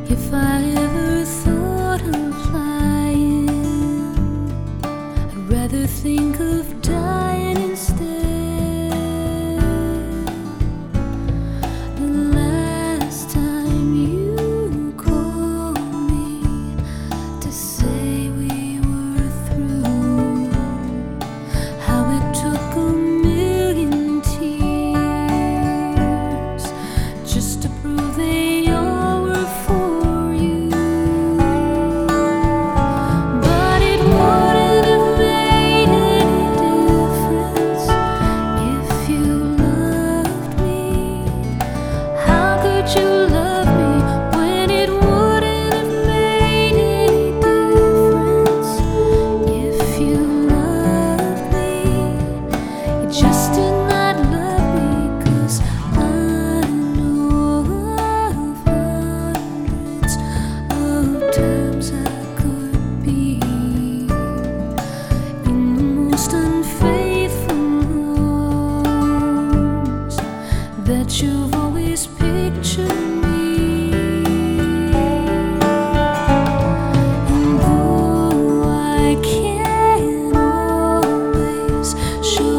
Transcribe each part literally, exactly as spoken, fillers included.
If I ever thought of flying, I'd rather think of dying instead. The last time you called me to say we were through, how it took a million tears just to prove they all were for. Just did not love me, 'cause I know of hundreds of times I could be in the most unfaithful arms that you've always pictured me. And though I can't always show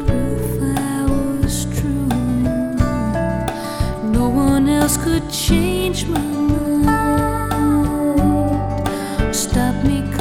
else could change my mind, stop me